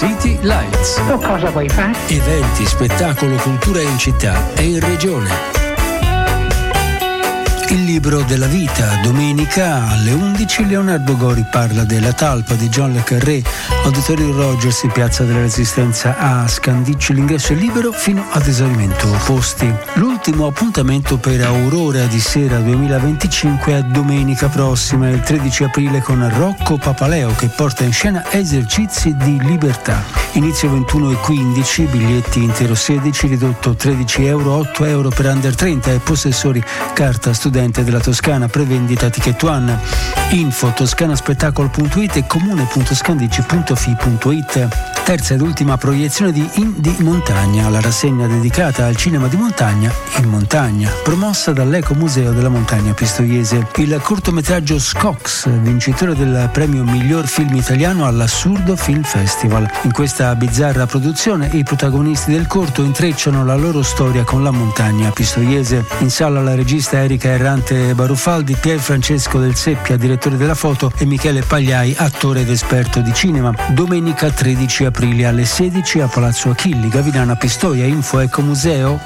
City Lights. Cosa vuoi fare? Eventi, spettacolo, cultura in città e in regione. Il libro della vita, domenica alle 11 Leonardo Gori parla della talpa di John le Carré, Auditorio Rogers in Piazza della Resistenza a Scandicci, l'ingresso è libero fino ad esaurimento posti. L'ultimo appuntamento per Aurora di Sera 2025 è domenica prossima, il 13 aprile, con Rocco Papaleo che porta in scena Esercizi di libertà. Inizio 21:15, biglietti intero 16, ridotto 13 euro, 8 euro per under 30 e possessori carta studente della Toscana, prevendita Ticket One. Info toscanaspettacolo.it e comune.scandicci.fi.it. Terza ed ultima proiezione di Indie Montagna, la rassegna dedicata al cinema di montagna in montagna, promossa dall'Ecomuseo della Montagna Pistoiese. Il cortometraggio Scox, vincitore del premio miglior film italiano all'Assurdo Film Festival. In questa bizzarra produzione i protagonisti del corto intrecciano la loro storia con la montagna pistoiese. In sala la regista Erika Errante Barufaldi, Pier Francesco Del Seppia, direttore della foto, e Michele Pagliai, attore ed esperto di cinema. Domenica 13 aprile alle 16 a Palazzo Achilli, Gavinana Pistoia. Info Ecomuseo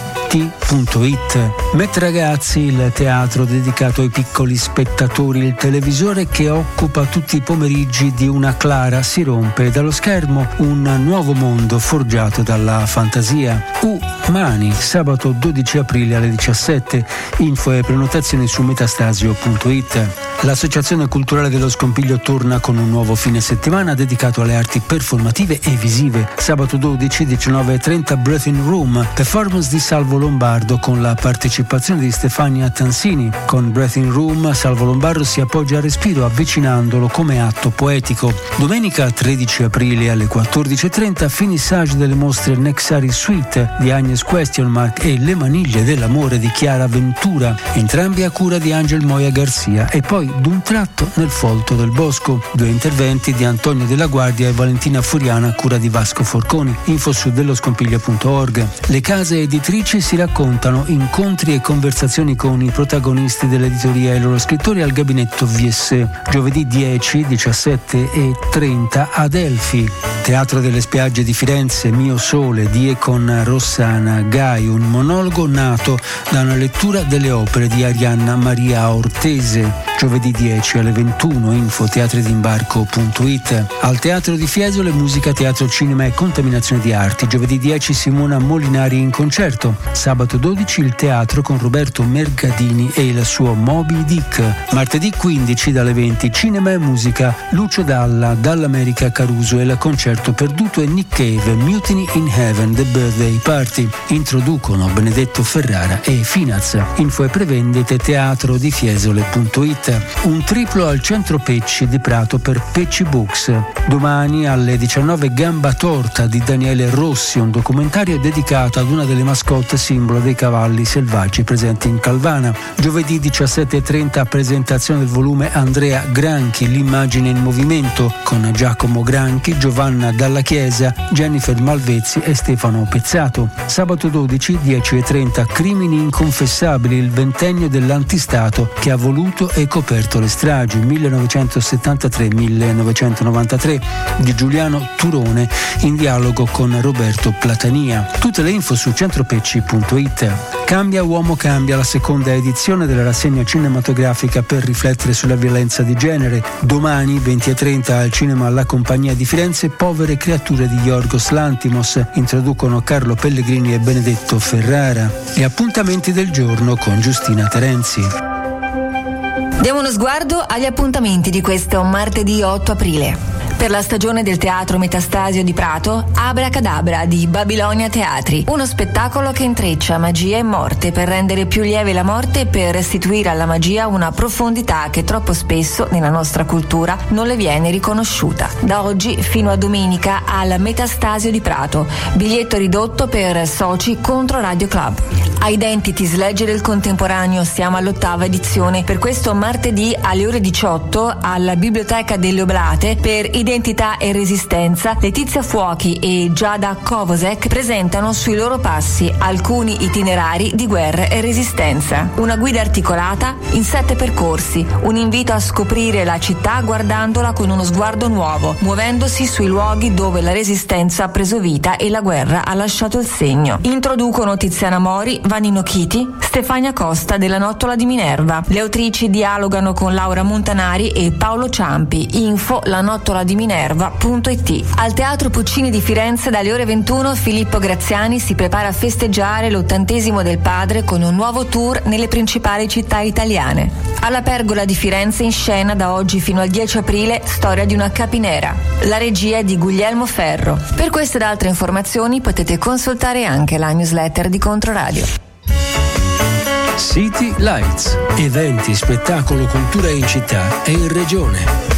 pt.it. Met Ragazzi, il teatro dedicato ai piccoli spettatori, il televisore che occupa tutti i pomeriggi di una Clara, si rompe dallo schermo un nuovo mondo forgiato dalla fantasia. Mani, sabato 12 aprile alle 17. Info e prenotazioni su metastasio.it. L'Associazione Culturale dello Scompiglio torna con un nuovo fine settimana dedicato alle arti performative e visive. Sabato 12, 19:30, Breathing Room, performance di Salvo Lombardo con la partecipazione di Stefania Tansini. Con Breathing Room Salvo Lombardo si appoggia al respiro avvicinandolo come atto poetico. Domenica 13 aprile alle 14:30, finissage delle mostre Nexari Suite di Agnes Question Mark e Le maniglie dell'amore di Chiara Ventura, entrambi a cura di Angel Moya Garcia, e poi D'un tratto nel folto del bosco, 2 interventi di Antonio Della Guardia e Valentina Furiana a cura di Vasco Forconi. Info su delloscompiglio.org. Le case editrici si raccontano, incontri e conversazioni con i protagonisti dell'editoria e i loro scrittori al gabinetto VS. Giovedì 10, 17:30 ad Elfi. Teatro delle Spiagge di Firenze, Mio Sole di e con Rossana Gai, un monologo nato da una lettura delle opere di Arianna Maria Ortese. Giovedì 10 alle 21. Info teatridimbarco.it. Al Teatro di Fiesole, musica, teatro, cinema e contaminazione di arti. Giovedì 10 Simona Molinari in concerto. Sabato 12 il teatro con Roberto Mergadini e il suo Moby Dick. Martedì 15 dalle 20 cinema e musica, Lucio Dalla, Dall'America Caruso e il concerto perduto, e Nick Cave, Mutiny in Heaven, The Birthday Party. Introducono Benedetto Ferrara e Finaz. Info e prevendite teatrodifiesole.it. Un triplo al Centro Pecci di Prato per Pecci Books. Domani alle 19 Gamba Torta di Daniele Rossi, un documentario dedicato ad una delle mascotte simbolo dei cavalli selvaggi presenti in Calvana. Giovedì 17:30 presentazione del volume Andrea Granchi, l'immagine in movimento, con Giacomo Granchi, Giovanna Dalla Chiesa, Jennifer Malvezzi e Stefano Pezzato. Sabato 12, 10:30 Crimini inconfessabili, il ventennio dell'antistato che ha voluto e coperto le stragi 1973-1993 di Giuliano Turone, in dialogo con Roberto Platania. Tutte le info su centropecci.it. Cambia uomo cambia, la seconda edizione della rassegna cinematografica per riflettere sulla violenza di genere. Domani 20:30 al cinema La Compagnia di Firenze, Povere creature di Yorgos Lanthimos, introducono Carlo Pellegrini e Benedetto Ferrara. Gli appuntamenti del giorno con Giustina Terenzi. Diamo uno sguardo agli appuntamenti di questo martedì 8 aprile. Per la stagione del teatro Metastasio di Prato, Abracadabra di Babilonia Teatri, uno spettacolo che intreccia magia e morte per rendere più lieve la morte e per restituire alla magia una profondità che troppo spesso nella nostra cultura non le viene riconosciuta. Da oggi fino a domenica al Metastasio di Prato, biglietto ridotto per soci contro Radio Club. Identities, leggere il contemporaneo, siamo all'8ª edizione. Per questo martedì alle ore 18 alla Biblioteca delle Oblate per Identities Identità e Resistenza, Letizia Fuochi e Giada Kovosek presentano sui loro passi alcuni itinerari di guerra e resistenza. Una guida articolata in 7 percorsi, un invito a scoprire la città guardandola con uno sguardo nuovo, muovendosi sui luoghi dove la resistenza ha preso vita e la guerra ha lasciato il segno. Introducono Tiziana Mori, Vanino Chiti, Stefania Costa della Nottola di Minerva. Le autrici dialogano con Laura Montanari e Paolo Ciampi. Info lanottoladiminerva.it. Al Teatro Puccini di Firenze dalle ore 21 Filippo Graziani si prepara a festeggiare l'80° del padre con un nuovo tour nelle principali città italiane. Alla Pergola di Firenze in scena da oggi fino al 10 aprile Storia di una capinera. La regia è di Guglielmo Ferro. Per queste ed altre informazioni potete consultare anche la newsletter di Controradio. City Lights, eventi, spettacolo, cultura in città e in regione.